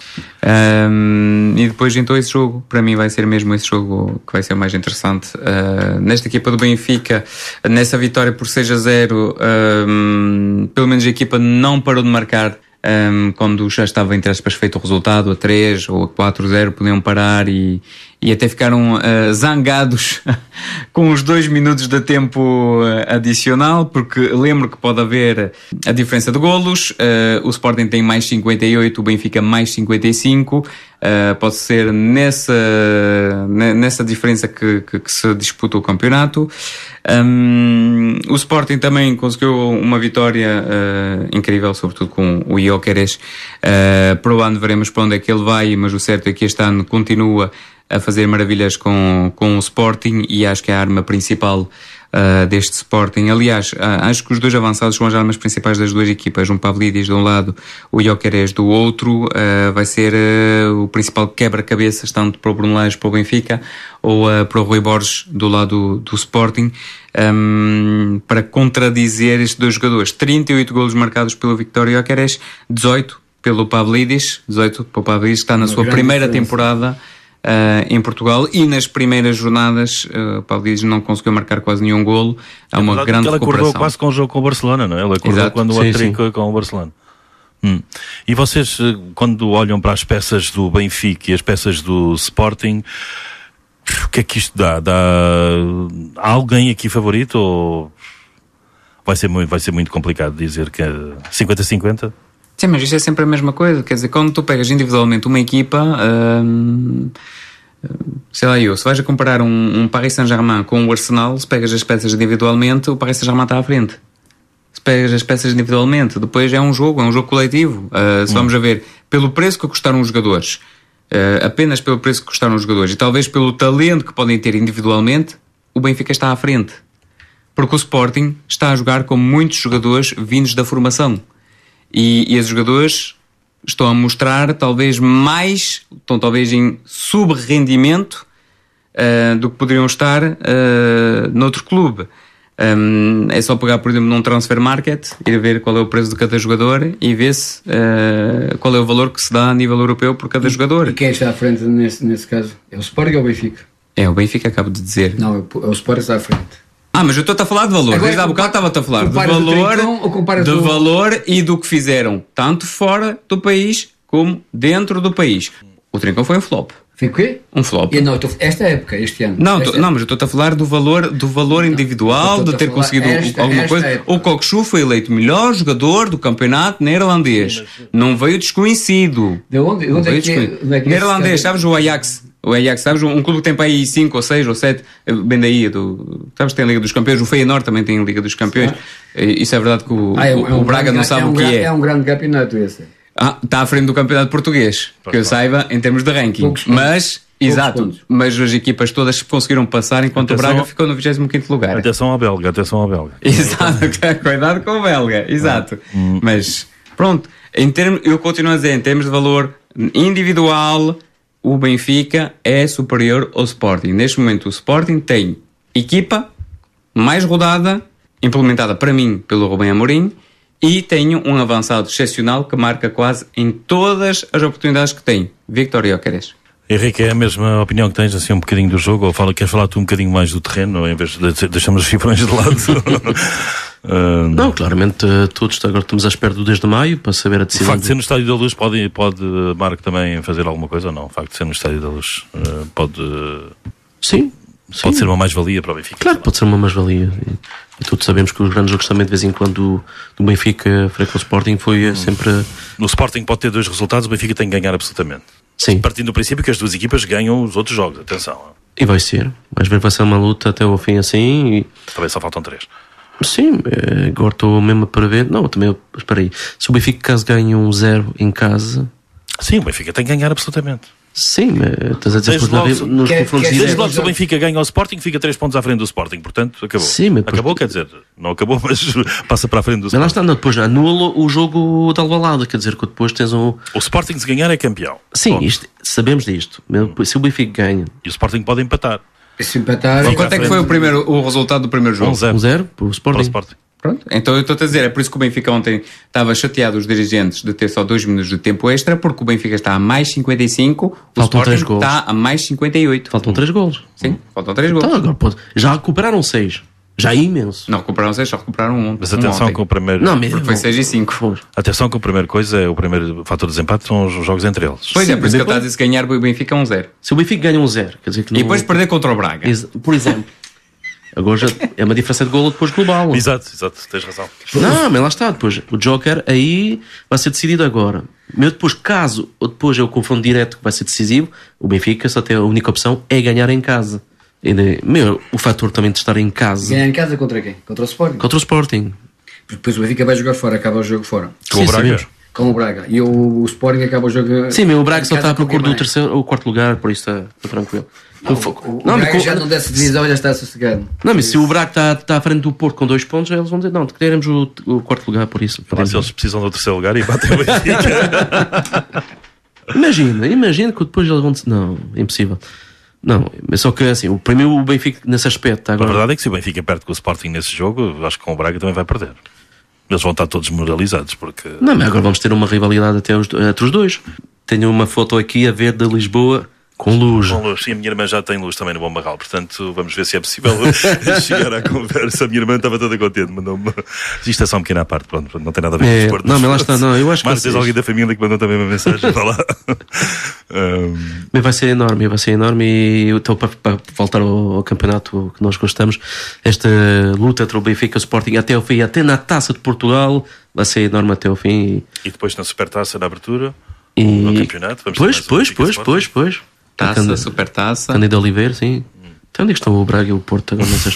S4: E depois então esse jogo, para mim vai ser mesmo esse jogo que vai ser o mais interessante. Nesta equipa do Benfica, nessa vitória por 6-0, pelo menos a equipa não parou de marcar. Quando já estava entre aspas feito o resultado, a 3 ou a 4-0, podiam parar e até ficaram zangados com os 2 minutos de tempo adicional, porque lembro que pode haver a diferença de golos. O Sporting tem mais 58, o Benfica mais 55. Pode ser nessa diferença que se disputa o campeonato. O Sporting também conseguiu uma vitória incrível, sobretudo com o Gyökeres. Para o ano veremos para onde é que ele vai, mas o certo é que este ano continua a fazer maravilhas com o Sporting e acho que é a arma principal deste Sporting. Aliás, acho que os dois avançados são as armas principais das duas equipas. Um Pavlidis de um lado, o Gyökeres do outro. Vai ser o principal quebra-cabeças, tanto para o Bruno Lage, para o Benfica, ou para o Rui Borges do lado do Sporting, para contradizer estes dois jogadores. 38 golos marcados pelo Victor Gyökeres, 18 pelo Pavlidis, 18 para o Pavlidis, que está na sua primeira temporada em Portugal, e nas primeiras jornadas o Pavlidis não conseguiu marcar quase nenhum golo. Há uma grande recuperação. Ele acordou
S2: quase com o jogo com o Barcelona, não é? Ele acordou quando o hat-trick com o Barcelona. E vocês, quando olham para as peças do Benfica e as peças do Sporting, o que é que isto dá? Há alguém aqui favorito ou vai ser muito complicado dizer que é 50-50?
S4: Sim, mas isto é sempre a mesma coisa. Quer dizer, quando tu pegas individualmente uma equipa, sei lá se vais a comparar um Paris Saint-Germain com o Arsenal, se pegas as peças individualmente, o Paris Saint-Germain está à frente. Se pegas as peças individualmente, depois é um jogo coletivo. Se vamos a ver, pelo preço que custaram os jogadores, apenas pelo preço que custaram os jogadores, e talvez pelo talento que podem ter individualmente, o Benfica está à frente. Porque o Sporting está a jogar com muitos jogadores vindos da formação. E esses jogadores estão a mostrar talvez em sub-rendimento do que poderiam estar noutro clube. É só pegar, por exemplo, num transfer market, ir ver qual é o preço de cada jogador e ver-se qual é o valor que se dá a nível europeu por cada jogador.
S3: E quem está à frente nesse caso? É o Sporting ou o Benfica?
S4: É o Benfica, acabo de dizer.
S3: Não, é o Sporting está à frente.
S4: Mas eu estou-te a falar de valor.
S3: Agora,
S4: Desde há bocado estava-te a falar de valor e do que fizeram tanto fora do país como dentro do país. O Trincão foi um flop.
S3: Foi o quê?
S4: Um flop.
S3: Esta época, este ano.
S4: Não, mas eu estou-te a falar do valor individual, de ter conseguido alguma coisa.
S3: Época.
S4: O Cockchu foi eleito melhor jogador do campeonato neerlandês. Não veio desconhecido.
S3: De onde é que
S4: neerlandês, sabes o Ajax? O Ajax, sabes? Um clube que tem para aí 5 ou 6 ou 7, bem daí, sabes que tem a Liga dos Campeões, o Feyenoord também tem a Liga dos Campeões. Isso é verdade que o Braga não sabe o que é.
S3: É um grande campeonato esse.
S4: Está à frente do campeonato português, que eu saiba, em termos de ranking. Mas as equipas todas conseguiram passar, enquanto o Braga ficou no 25º lugar.
S2: Atenção ao belga.
S4: Exato, cuidado com o belga, exato. Mas, pronto, eu continuo a dizer, em termos de valor individual, o Benfica é superior ao Sporting. Neste momento, o Sporting tem equipa mais rodada, implementada para mim pelo Rubem Amorim, e tenho um avançado excepcional que marca quase em todas as oportunidades que tem. Victor Gyökeres.
S2: Henrique, é a mesma opinião que tens, assim, um bocadinho do jogo, ou queres falar tu um bocadinho mais do terreno, em vez de deixarmos os cifrões de lado?
S5: Não, claramente todos agora estamos à espera do 10 de maio para saber a decisão.
S2: O facto de ser no Estádio da Luz pode Marco, também fazer alguma coisa ou não? O facto de ser no Estádio da Luz pode...
S5: Sim.
S2: Pode ser uma mais-valia para o Benfica?
S5: Claro, pode ser uma mais-valia. E todos sabemos que os grandes jogos também, de vez em quando, do Benfica frente ao Sporting foi sempre...
S2: No Sporting pode ter 2 resultados, o Benfica tem que ganhar absolutamente.
S5: Sim.
S2: Partindo do princípio que as 2 equipas ganham os outros jogos, atenção.
S5: E vai ser. Às vezes vai ser uma luta até ao fim assim.
S2: Também só faltam 3.
S5: Sim, agora estou mesmo para ver. Não, também, espera aí. Se o Benfica caso ganhe 1-0 em casa...
S2: Sim, o Benfica tem que ganhar absolutamente.
S5: Sim, estás a dizer nos confrontos diretos.
S2: Desde logo, se o Benfica ganha ao Sporting, fica 3 pontos à frente do Sporting, portanto, acabou.
S5: Sim, mas
S2: acabou, quer dizer, não acabou, mas passa para a frente do Sporting.
S5: Mas lá está, depois anula o jogo de Alvalade, quer dizer que depois tens um...
S2: O Sporting, se ganhar, é campeão.
S5: Sim, sabemos disto. Se o Benfica ganha...
S2: E o Sporting pode empatar.
S3: Se empatar...
S4: Quanto é que foi o resultado do primeiro jogo?
S5: 1-0 para o Sporting.
S4: Pronto, então eu estou a dizer, é por isso que o Benfica ontem estava chateado, os dirigentes, de ter só 2 minutos de tempo extra, porque o Benfica está a mais 55, o Sporting está a mais 58.
S5: Faltam 3 golos.
S4: Sim, faltam 3 golos.
S5: Então, agora já recuperaram 6. Já é imenso.
S4: Não recuperaram 6, só recuperaram 1.
S2: Mas atenção com o primeiro...
S5: Não, mesmo.
S4: Foi 6 e 5.
S2: Atenção com a primeira coisa, o primeiro fator de desempate são os jogos entre eles.
S4: Pois é, por isso que eu estava a dizer, se ganhar o Benfica 1-0.
S5: Se o Benfica ganha 1-0, quer dizer que não...
S4: E depois perder contra o Braga.
S5: Por exemplo. Agora já é uma diferença de golo depois global.
S2: Exato, tens razão.
S5: Não, mas lá está, depois o Joker aí vai ser decidido agora. Mas depois, caso ou depois é o confronto direto que vai ser decisivo, o Benfica só tem a única opção é ganhar em casa. O fator também de estar em casa.
S3: Ganhar em casa contra quem? Contra o Sporting?
S5: Contra o Sporting.
S3: Depois o Benfica vai jogar fora, acaba o jogo fora.
S2: Com o Braga?
S3: Com o Braga. E o Sporting acaba o jogo...
S5: Sim, mas o Braga só está à procura do terceiro ou quarto lugar, por isso está tranquilo.
S3: O Braga já não desce divisão, já está sossegado.
S5: Não, mas se o Braga está à frente do Porto com 2 pontos, eles vão dizer, não, queremos o quarto lugar, por isso.
S2: Se eles precisam do terceiro lugar e batem o Benfica.
S5: Imagina que depois eles vão dizer, não, é impossível. Não, mas só que assim, o Benfica nesse aspecto agora...
S2: A verdade é que se o Benfica perde com o Sporting nesse jogo, acho que com o Braga também vai perder. Eles vão estar todos moralizados, porque...
S5: Não, mas agora vamos ter uma rivalidade até entre os dois. Tenho uma foto aqui a ver de Lisboa com luz.
S2: Com luz, e a minha irmã já tem luz também no Bom Barral, portanto vamos ver se é possível chegar à conversa. A minha irmã estava toda contente, mandou-me... Isto é só um pequeno à parte, pronto, não tem nada a ver com o desporto.
S5: Não, mas lá está, não, eu acho que...
S2: Mas tens alguém da família que mandou também uma mensagem para lá.
S5: Mas vai ser enorme e então, para voltar ao campeonato que nós gostamos, esta luta entre o Benfica e o Sporting até ao fim, até na Taça de Portugal, vai ser enorme até ao fim.
S2: E depois na Supertaça, na abertura, no campeonato, vamos
S5: Pois.
S4: Taça, Supertaça.
S5: Cândido Oliveira, sim. Então onde é que estão o Braga e o Porto agora nessas...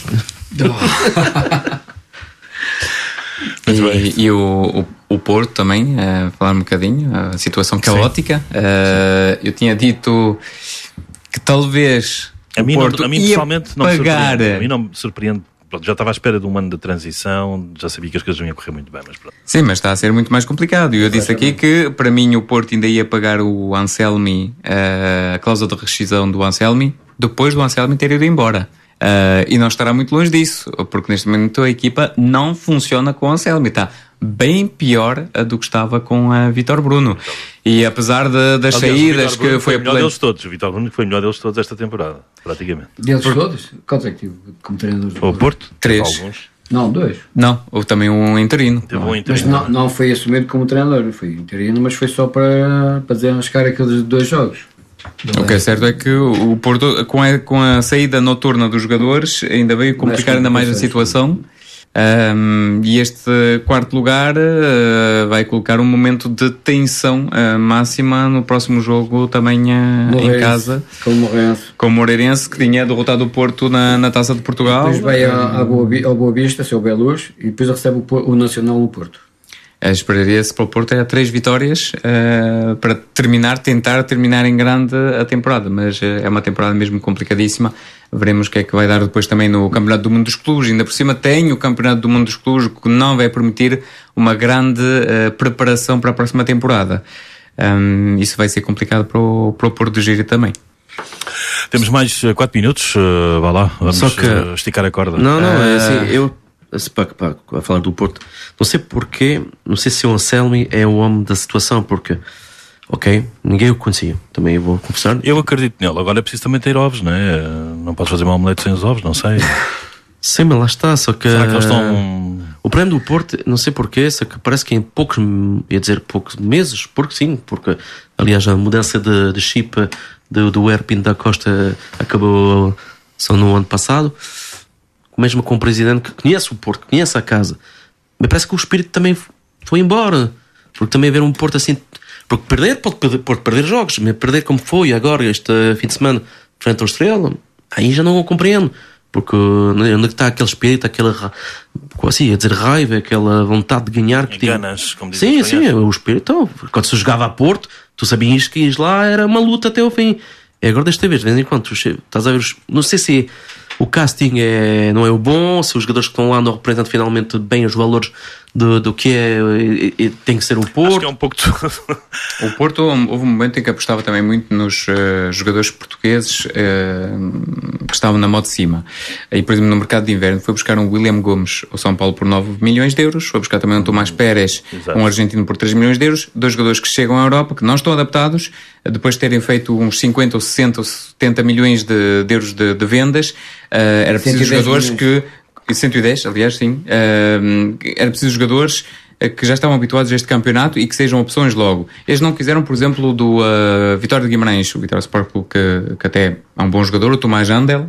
S4: E o Porto também, falar um bocadinho, a situação caótica. Eu tinha dito que talvez
S2: a mim,
S4: Porto
S2: pessoalmente não
S4: pagar...
S2: me surpreende. A mim não me surpreende. Pronto, já estava à espera de um ano de transição, já sabia que as coisas não iam correr muito bem, mas pronto.
S4: Sim, mas está a ser muito mais complicado. E eu disse aqui que, para mim, o Porto ainda ia pagar o Anselmi, a cláusula de rescisão do Anselmi, depois do Anselmi ter ido embora. E não estará muito longe disso, porque neste momento a equipa não funciona com o Anselmi. Está bem pior do que estava com a Vítor Bruno. E apesar das saídas que foi
S2: o melhor deles todos, o Vítor Bruno foi o melhor deles todos esta temporada, praticamente.
S3: Deles todos? Quantos é que tive como treinador?
S2: O Porto?
S4: 3.
S2: Alguns.
S3: Não, 2.
S4: Não, houve também um interino.
S2: Teve um interino.
S3: Mas não foi assumido como treinador, foi interino, mas foi só para desenrascar aqueles 2 jogos.
S4: O que é certo é que o Porto, com a saída noturna dos jogadores, ainda veio complicar ainda mais a situação. E este quarto lugar vai colocar um momento de tensão máxima no próximo jogo também em casa com o Moreirense, que tinha derrotado o Porto na Taça de Portugal.
S3: Depois vai ao Boa Vista, seu Beluz, e depois recebe o Nacional no Porto.
S4: Esperaria-se para o Porto 3 vitórias para tentar terminar em grande a temporada, mas é uma temporada mesmo complicadíssima. Veremos o que é que vai dar depois também no Campeonato do Mundo dos Clubes. Ainda por cima tem o Campeonato do Mundo dos Clubes, que não vai permitir uma grande preparação para a próxima temporada. Isso vai ser complicado para o Porto de gerir também.
S2: Temos mais 4 minutos, vá lá, vamos esticar a corda.
S5: Não, é assim, eu a falar do Porto, não sei porquê, não sei se o Anselmi é o homem da situação, porque ninguém o conhecia, também eu vou confessar.
S2: Eu acredito nele, agora é preciso também ter ovos, não é? Não podes fazer uma omelete sem os ovos, não sei.
S5: Sim, mas lá está, só que
S2: será que eles estão...
S5: O prémio do Porto, não sei porquê, só que parece que em poucos meses, porque aliás a mudança de chip do Erpin da Costa acabou só no ano passado, mesmo com um presidente que conhece o Porto, conhece a casa, mas parece que o espírito também foi embora, porque também haver um Porto assim, porque pode perder jogos, mas perder como foi agora este fim de semana frente ao Estrela, aí já não o compreendo, porque onde está aquele espírito, aquela assim, a dizer raiva, aquela vontade de ganhar que
S2: ganas, como dizem.
S5: Sim, o espírito, então, quando se jogava a Porto, tu sabias que ias lá, era uma luta até ao fim. E agora desta vez, de vez em quando, estás a ver, não sei se o casting não é o bom, se os jogadores que estão lá não representam finalmente bem os valores do que tem que ser o Porto.
S2: Acho que é um pouco tudo.
S4: O Porto, houve um momento em que apostava também muito nos jogadores portugueses que estavam na moda de cima. Aí, por exemplo, no mercado de inverno foi buscar um William Gomes ao São Paulo por 9 milhões de euros, foi buscar também um Tomás Pérez, um argentino, por 3 milhões de euros, 2 jogadores que chegam à Europa, que não estão adaptados, depois de terem feito uns 50 ou 60 ou 70 milhões de euros de vendas. Era preciso jogadores milhões. 110, aliás, sim. Era preciso jogadores que já estavam habituados a este campeonato e que sejam opções logo. Eles não quiseram, por exemplo, do Vitória de Guimarães, o Vitória Sport Clube, que até é um bom jogador, o Tomás Andel,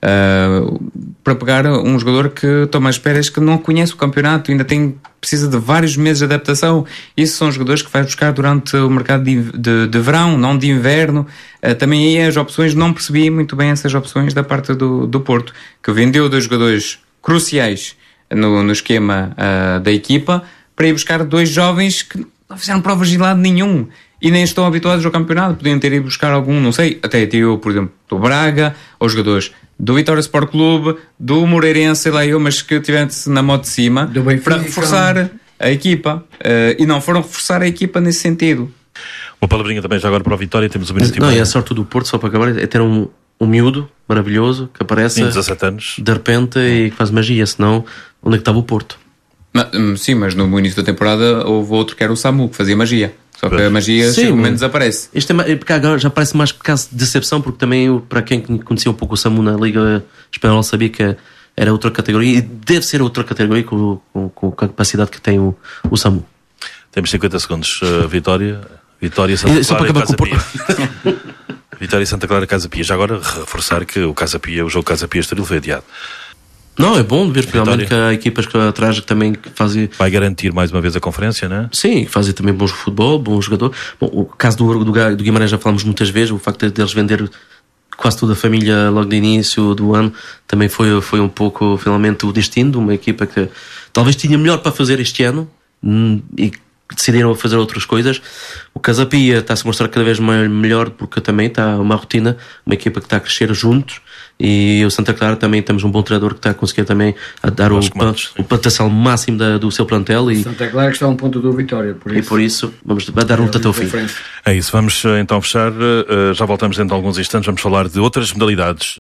S4: para pegar um jogador que Tomás Pérez, que não conhece o campeonato, ainda precisa de vários meses de adaptação. Isso são jogadores que vai buscar durante o mercado de verão, não de inverno. Também aí as opções, não percebi muito bem essas opções da parte do Porto, que vendeu 2 jogadores cruciais no esquema da equipa para ir buscar 2 jovens que não fizeram provas de lado nenhum e nem estão habituados ao campeonato. Podiam ter ido buscar algum, não sei, até eu, por exemplo, do Braga, ou jogadores do Vitória Sport Clube, do Moreirense, sei lá eu, mas que estivesse na moto de cima para reforçar a equipa, e não foram reforçar a equipa nesse sentido.
S2: Uma palavrinha também já agora para a Vitória, temos um minuto.
S5: Não, e a sorte do Porto, só para acabar, é ter um miúdo maravilhoso que aparece
S2: 17 anos
S5: de repente e que faz magia, senão onde é que estava o Porto?
S4: Sim, mas no início da temporada houve outro que era o Samu, que fazia magia. Só que a magia chega um momento desaparece.
S5: Isto porque agora já parece mais caso de decepção, porque também para quem conhecia um pouco o Samu na Liga Espanhola sabia que era outra categoria e deve ser outra categoria com a capacidade que tem o Samu.
S2: Temos 50 segundos. Vitória Santa
S5: Clara e Casa Pia.
S2: Vitória Santa Clara Casa Pia. Já agora reforçar que o jogo Casa Pia Estoril foi adiado.
S5: Não, é bom ver finalmente que há equipas que atrás também fazem...
S2: Vai garantir mais uma vez a conferência, não é?
S5: Sim, fazem também bons futebol, bons jogadores. Bom, o caso do Guimarães já falamos muitas vezes, o facto de eles vender quase toda a família logo de início do ano também foi um pouco finalmente o destino de uma equipa que talvez tinha melhor para fazer este ano e decidiram fazer outras coisas. O Casa Pia está-se a mostrar cada vez melhor porque também está uma rotina, uma equipa que está a crescer juntos, e o Santa Clara também temos um bom treinador que está a conseguir também a dar o potencial máximo do seu plantel. E
S3: Santa Clara que está a um ponto do Vitória,
S5: por isso vamos dar luta até o fim.
S2: É isso, vamos então fechar, já voltamos dentro de alguns instantes, vamos falar de outras modalidades.